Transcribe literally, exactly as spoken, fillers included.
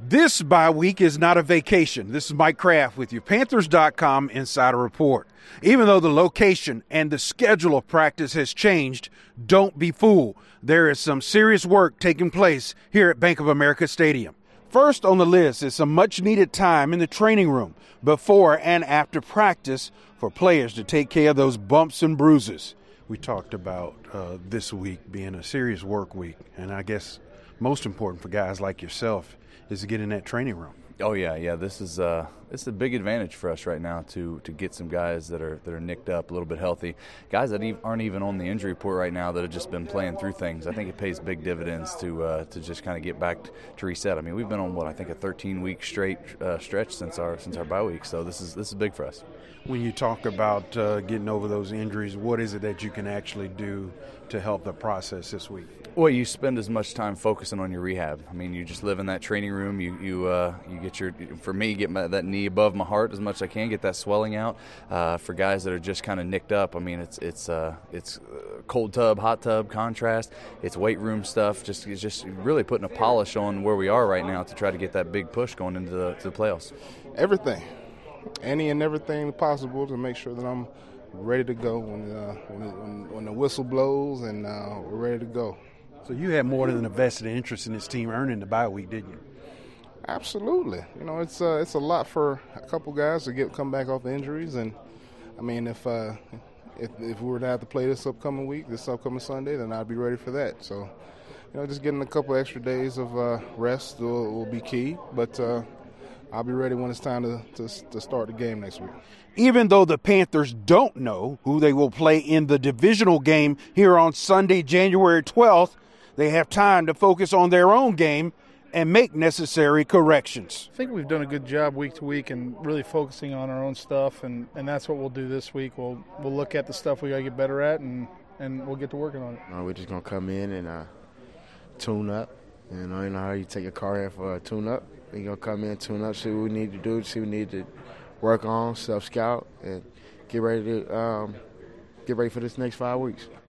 This bye week is not a vacation. This is Mike Kraft with your Panthers dot com Insider Report. Even though the location and the schedule of practice has changed, don't be fooled. There is some serious work taking place here at Bank of America Stadium. First on the list is some much-needed time in the training room before and after practice for players to take care of those bumps and bruises. We talked about uh, this week being a serious work week, and I guess most important for guys like yourself is to get in that training room. Oh yeah, yeah. This is uh, it's a big advantage for us right now to to get some guys that are that are nicked up, a little bit healthy, guys that e- aren't even on the injury report right now that have just been playing through things. I think it pays big dividends to uh, to just kind of get back to reset. I mean, we've been on what I think a thirteen week straight uh, stretch since our since our bye week, so this is this is big for us. When you talk about uh, getting over those injuries, what is it that you can actually do to help the process this week? Well, you spend as much time focusing on your rehab. I mean, you just live in that training room. You you uh, you get your, for me, get my, that knee above my heart as much as I can, get that swelling out. Uh, for guys that are just kind of nicked up, I mean, it's it's uh, it's cold tub, hot tub, contrast. It's weight room stuff. Just it's just really putting a polish on where we are right now to try to get that big push going into the, to the playoffs. Everything, any and everything possible to make sure that I'm ready to go when uh, when, when, when the whistle blows and uh, we're ready to go. So you had more than a vested interest in this team earning the bye week, didn't you? Absolutely. You know, it's uh, it's a lot for a couple guys to get come back off injuries, and I mean, if uh, if if we were to have to play this upcoming week, this upcoming Sunday, then I'd be ready for that. So, you know, just getting a couple extra days of uh, rest will, will be key, but uh, I'll be ready when it's time to, to to start the game next week. Even though the Panthers don't know who they will play in the divisional game here on Sunday, January twelfth, they have time to focus on their own game and make necessary corrections. I think we've done a good job week to week and really focusing on our own stuff, and, and that's what we'll do this week. We'll we'll look at the stuff we got to get better at, and, and we'll get to working on it. Uh, we're just going to come in and uh, tune up. You know, you know how you take a car in for a tune-up? We're going to come in, tune up, see what we need to do, see what we need to work on, self-scout, and get ready to um, get ready for this next five weeks.